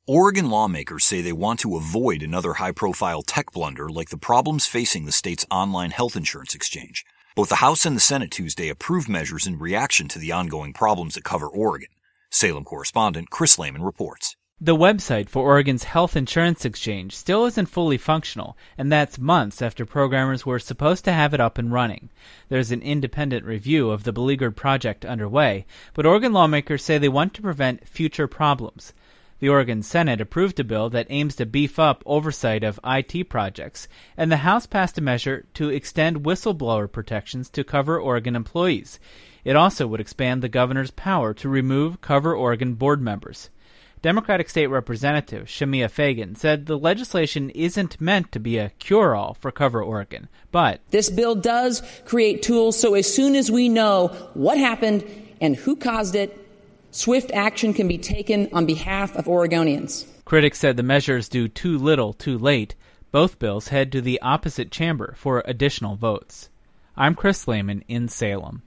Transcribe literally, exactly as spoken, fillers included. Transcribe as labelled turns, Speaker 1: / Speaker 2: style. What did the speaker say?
Speaker 1: Oregon lawmakers say they want to avoid another high-profile tech blunder like the problems facing the state's online health insurance exchange. Both the House and the Senate Tuesday approved measures in reaction to the ongoing problems that cover Oregon. Salem correspondent Chris Lehman reports.
Speaker 2: The website for Oregon's health insurance exchange still isn't fully functional, and that's months after programmers were supposed to have it up and running. There's an independent review of the beleaguered project underway, but Oregon lawmakers say they want to prevent future problems. The Oregon Senate approved a bill that aims to beef up oversight of I T projects, and the House passed a measure to extend whistleblower protections to Cover Oregon employees. It also would expand the governor's power to remove Cover Oregon board members. Democratic State Representative Shemia Fagan said the legislation isn't meant to be a cure-all for Cover Oregon, but
Speaker 3: this bill does create tools so as soon as we know what happened and who caused it, swift action can be taken on behalf of Oregonians.
Speaker 2: Critics said the measures do too little too late. Both bills head to the opposite chamber for additional votes. I'm Chris Lehman in Salem.